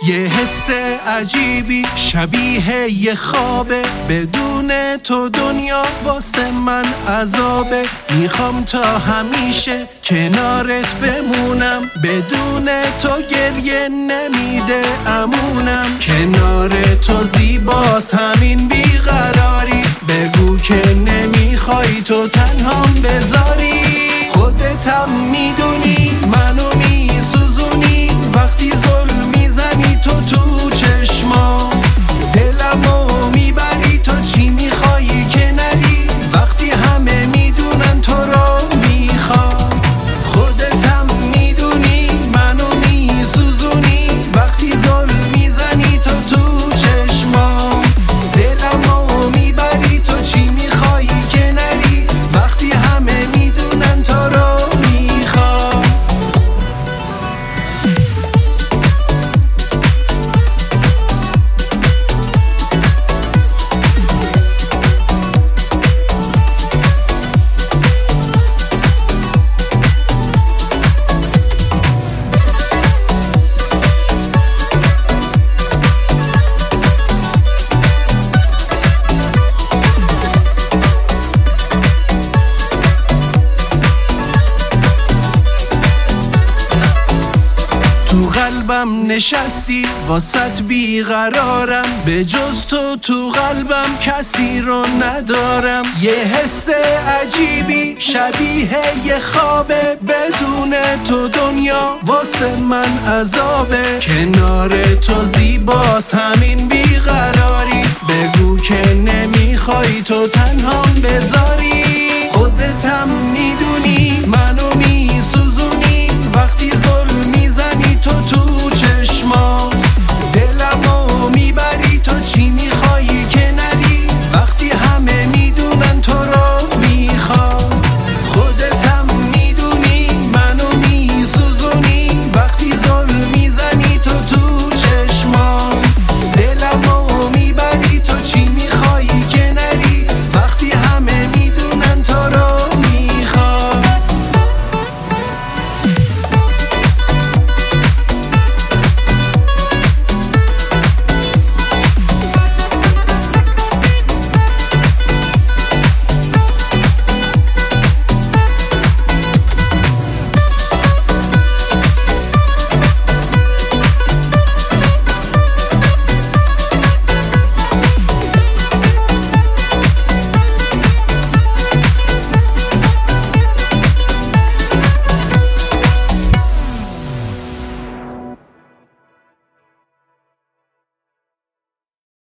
یه حس عجیبی شبیه یه خوابه، بدون تو دنیا واسه من عذابه. میخوام تا همیشه کنارت بمونم، بدون تو گریه نمیده امونم. کنار تو زیباست همین بیقراری، بگو که نمیخوای تو تنهام بذاری. خودتم میدونی منو میسوزونی، وقتی ظلم میزنی تو چشما. دلمو میبری تو چی میخوایی که نری، وقتی همه میدونن تو رو میخوام. خودتم میدونی منو میسوزونی، وقتی ظلم میزنی تو چشما. دلمو میبری تو چی میخوایی که نری، وقتی همه میدونن تو رو میخوام. تو قلبم نشستی واسط بیقرارم، به جز تو قلبم کسی رو ندارم. یه حس عجیبی شبیه یه خوابه، بدون تو دنیا واسه من عذابه. کنار تو زیباست همین بیقراری، بگو که نمیخوای تو تنهام بذاری. خودتم میدونی